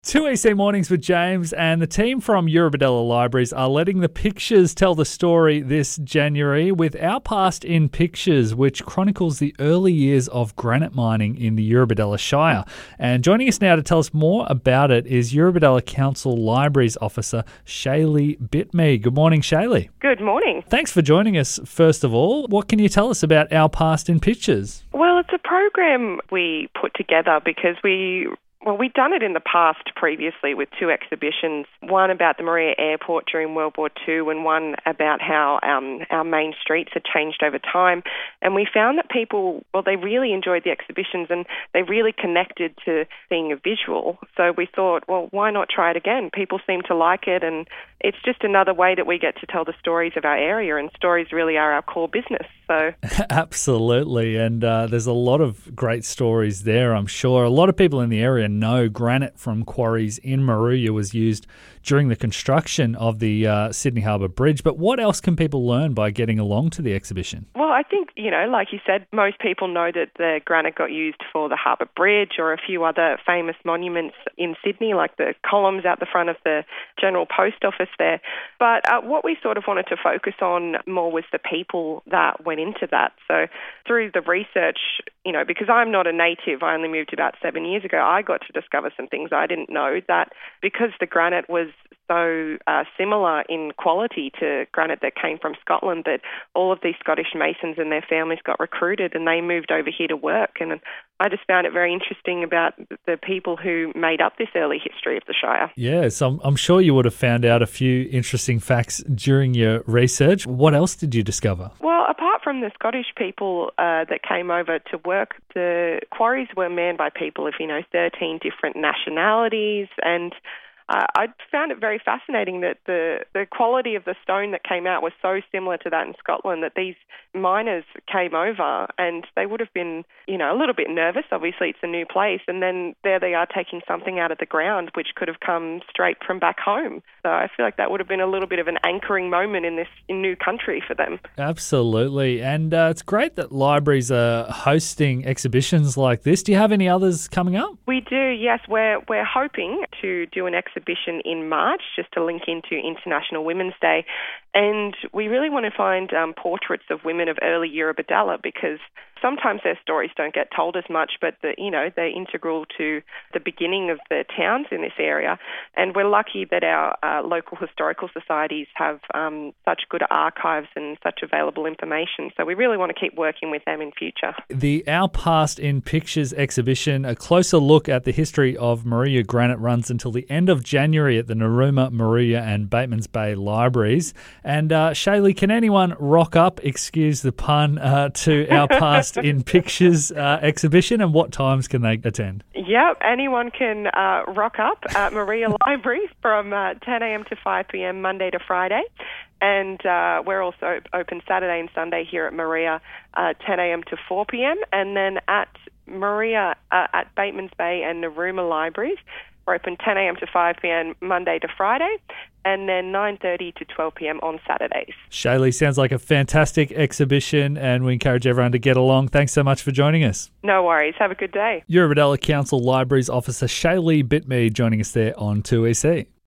2EC Mornings with James, and the team from Eurobodalla Libraries are letting the pictures tell the story this January with Our Past in Pictures, which chronicles the early years of granite mining in the Eurobodalla Shire. And joining us now to tell us more about it is Eurobodalla Council Libraries Officer Shaylee Bitme. Good morning, Shaylee. Good morning. Thanks for joining us, first of all. What can you tell us about Our Past in Pictures? Well, it's a program we put together because we'd done it in the past previously with two exhibitions, one about the Maria Airport during World War II and one about how our main streets had changed over time. And we found that people, they really enjoyed the exhibitions and they really connected to seeing a visual. So we thought, why not try it again? People seem to like it, and it's just another way that we get to tell the stories of our area, and stories really are our core business. So Absolutely, and there's a lot of great stories there, I'm sure. A lot of people in the area know granite from quarries in Moruya was used during the construction of the Sydney Harbour Bridge. But what else can people learn by getting along to the exhibition? Well, I think, like you said, most people know that the granite got used for the Harbour Bridge or a few other famous monuments in Sydney, like the columns out the front of the General Post Office there. But what we sort of wanted to focus on more was the people that went into that. So through the research, because I'm not a native, I only moved about 7 years ago, I got to discover some things I didn't know, that because the granite was so similar in quality to granite that came from Scotland, that all of these Scottish masons and their families got recruited and they moved over here to work. And I just found it very interesting about the people who made up this early history of the Shire. Yes, I'm sure you would have found out a few interesting facts during your research. What else did you discover? Well, apart from the Scottish people that came over to work, the quarries were manned by people of, 13 different nationalities, and I found it very fascinating that the quality of the stone that came out was so similar to that in Scotland that these miners came over and they would have been, a little bit nervous. Obviously, it's a new place. And then there they are taking something out of the ground which could have come straight from back home. So I feel like that would have been a little bit of an anchoring moment in this new country for them. Absolutely. And it's great that libraries are hosting exhibitions like this. Do you have any others coming up? We do, yes. We're hoping to do an exhibition in March just to link into International Women's Day. And we really want to find portraits of women of early Eurobodalla, because sometimes their stories don't get told as much, but they're integral to the beginning of the towns in this area. And we're lucky that our local historical societies have such good archives and such available information. So we really want to keep working with them in future. The Our Past in Pictures exhibition, a closer look at the history of Moruya granite, runs until the end of January at the Narooma, Moruya and Batemans Bay Libraries. And Shaylee, can anyone rock up, excuse the pun, to Our Past in Pictures exhibition, and what times can they attend? Yep, anyone can rock up at Moruya Library from 10 a.m. to 5 p.m. Monday to Friday. And we're also open Saturday and Sunday here at Moruya, 10 a.m. to 4 p.m. And then at Moruya, at Batemans Bay and Narooma Libraries, we're open 10 a.m. to 5 p.m. Monday to Friday, and then 9:30 to 12 p.m. on Saturdays. Shaylee, sounds like a fantastic exhibition, and we encourage everyone to get along. Thanks so much for joining us. No worries. Have a good day. Eurobodalla Council Libraries Officer Shaylee Bitme joining us there on 2EC.